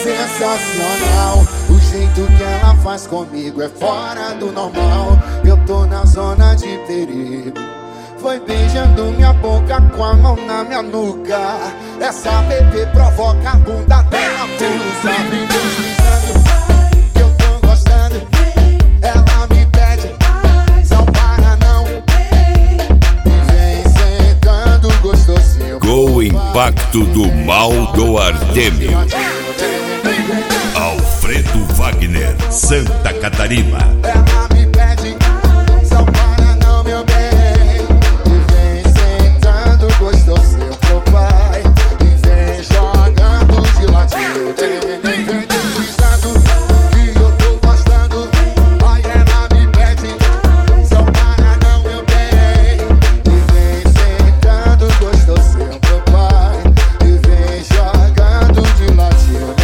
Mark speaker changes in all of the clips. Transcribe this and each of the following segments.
Speaker 1: sensacional. O jeito que ela faz comigo é fora do normal. Eu tô na zona de perigo. Foi beijando minha boca com a mão na minha nuca. Essa bebê provoca a bunda dela pulsa. Vem deslizando, que eu tô gostando. Ela me pede, não para não. Vem sentando gostosinho.
Speaker 2: Com o impacto do mal do Artemio. Alfredo Wagner, Santa Catarina.
Speaker 1: Ela me pede, não para não, meu bem. Vem sentando gostosinho pro pai. E vem jogando de ladinho. Vem deslizando, que eu tô gostando. Ai, ela me pede, não para não, meu bem. E vem sentando gostosinho pro pai. E vem jogando de ladinho.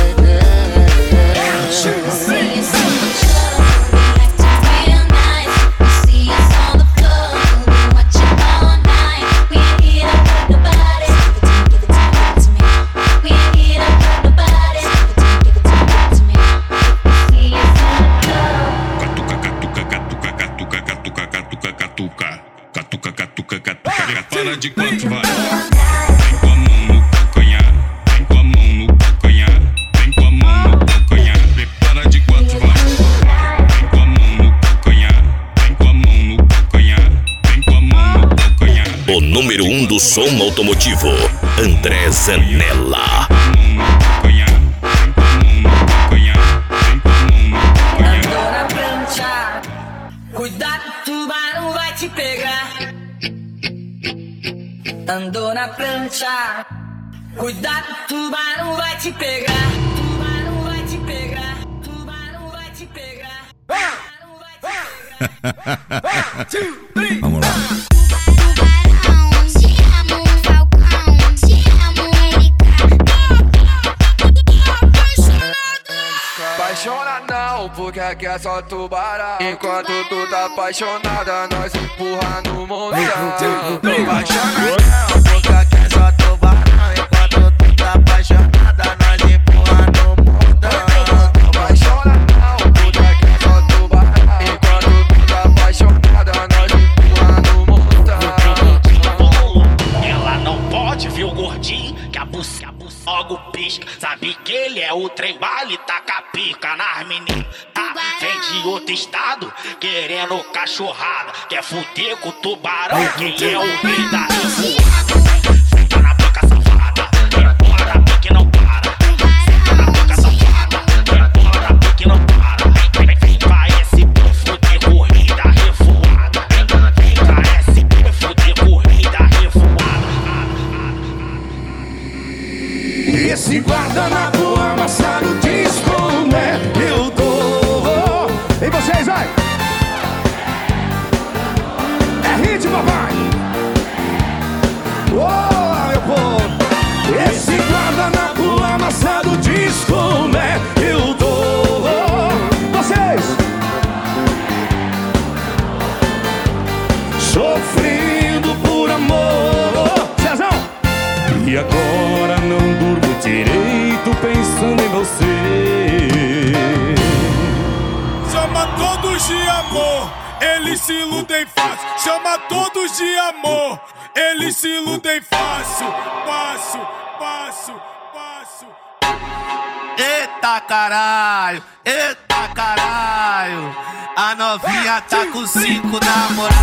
Speaker 3: Para de quanto vai. Vem com a mão no calcanhar. Vem com a mão no calcanhar. Vem com a mão no calcanhar. Prepara de quanto vai. Vem com a mão no calcanhar. Vem com a mão no calcanhar. Vem com a mão no calcanhar.
Speaker 2: O número 1 do som automotivo, André Zanella.
Speaker 4: Andou na prancha, cuidado, tubarão vai te pegar. Andou na prancha, cuidado, tubarão vai te pegar. Tubarão vai te pegar. Tubarão vai te pegar. Tubarão vai te pegar.
Speaker 2: Vamos lá.
Speaker 5: Apaixona não, porque aqui é só tubarão. Enquanto tu tá apaixonada, nós empurra no montão. Tô apaixonada não, porque aqui é só tubarão. Enquanto tu tá apaixonada, nós empurra no montão. Tô apaixonada não, porque aqui é só tubarão. Enquanto tu tá apaixonada, nós empurra no montão.
Speaker 6: Ela não pode ver o gordinho que a buceta logo pisca. Sabe que ele é o trem bala e taca pica nas meninas. Vem de outro estado querendo cachorrada. Quer fuder com o tubarão, quem é o rei da revoada. Senta na boca safada, embora porque não para. Senta na boca safada, embora porque não para. Vem pra SP fuder com o rei da revoada. Vem pra SP fuder com o rei da revoada.
Speaker 1: Esse guardanapo amassado diz como é que eu tô. E vocês, vai! É ritmo, papai! Ô, meu povo! Esse guardanapo amassado diz como é que eu tô. Vocês! Sofrendo por amor. Cezão! E agora não durmo direito pensando em você.
Speaker 3: Chama todos de amor, eles se iludem fácil. Chama todos de amor, eles se iludem fácil. Passo, passo, passo.
Speaker 5: Eita caralho, a novinha tá com 5 namorados.